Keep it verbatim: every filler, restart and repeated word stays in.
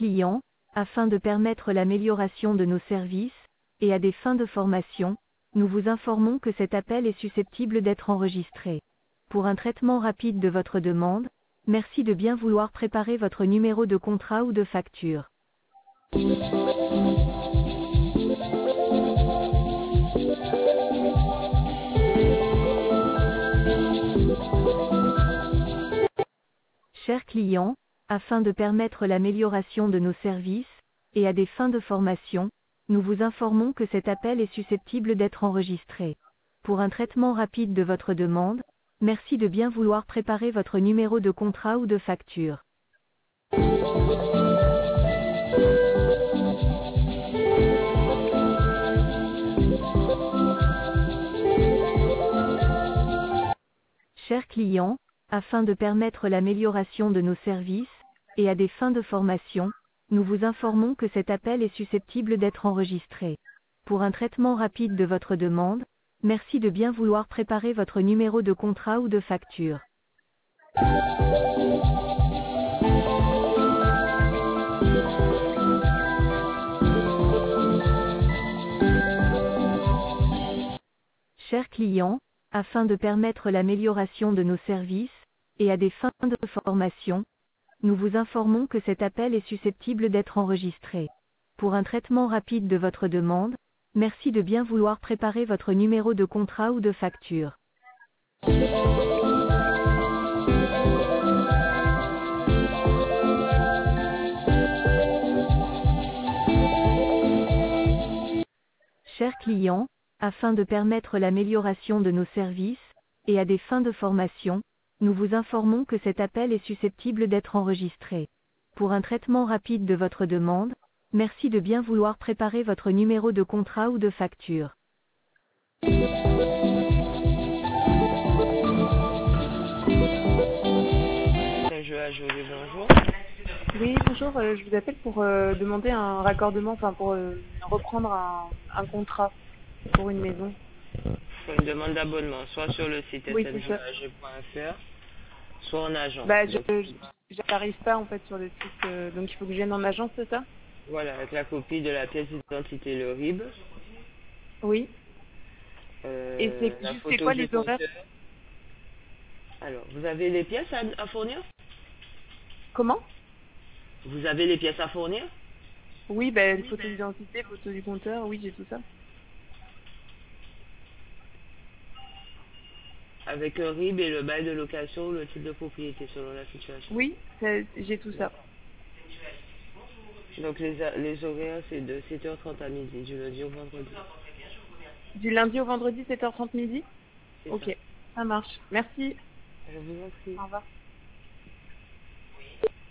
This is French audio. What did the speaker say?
client, afin de permettre l'amélioration de nos services, et à des fins de formation, nous vous informons que cet appel est susceptible d'être enregistré. Pour un traitement rapide de votre demande, merci de bien vouloir préparer votre numéro de contrat ou de facture. Chers clients, afin de permettre l'amélioration de nos services, et à des fins de formation, nous vous informons que cet appel est susceptible d'être enregistré. Pour un traitement rapide de votre demande, merci de bien vouloir préparer votre numéro de contrat ou de facture. Chers clients, afin de permettre l'amélioration de nos services, et à des fins de formation, nous vous informons que cet appel est susceptible d'être enregistré. Pour un traitement rapide de votre demande, merci de bien vouloir préparer votre numéro de contrat ou de facture. Chers clients, afin de permettre l'amélioration de nos services, et à des fins de formation, nous vous informons que cet appel est susceptible d'être enregistré. Pour un traitement rapide de votre demande, merci de bien vouloir préparer votre numéro de contrat ou de facture. Chers clients, afin de permettre l'amélioration de nos services, et à des fins de formation, nous vous informons que cet appel est susceptible d'être enregistré. Pour un traitement rapide de votre demande, merci de bien vouloir préparer votre numéro de contrat ou de facture. Bonjour. Oui, bonjour, euh, je vous appelle pour euh, demander un raccordement, enfin pour euh, reprendre un, un contrat pour une maison. Pour une demande d'abonnement, soit sur le site Oui, c'est ça. s n g point f r, soit en agence. Bah, je Donc, j'arrive pas en fait sur le site, euh, donc il faut que je vienne en agence, c'est ça? voilà, avec la copie de la pièce d'identité, le R I B, Oui. euh, Et c'est la juste c'est photo quoi du les horaires? compteur. Alors, vous avez les pièces à, à fournir Comment? Vous avez les pièces à fournir Oui, bah, photo d'identité, photo du compteur, oui, j'ai tout ça. Avec un R I B et le bail de location ou le titre de propriété selon la situation. Oui, c'est- j'ai tout ça. Donc les, les horaires, c'est de sept heures trente à midi, du lundi au vendredi. Du lundi au vendredi, sept heures trente midi? C'est ça. Ok, ça marche. Merci. Je vous en prie. Au revoir.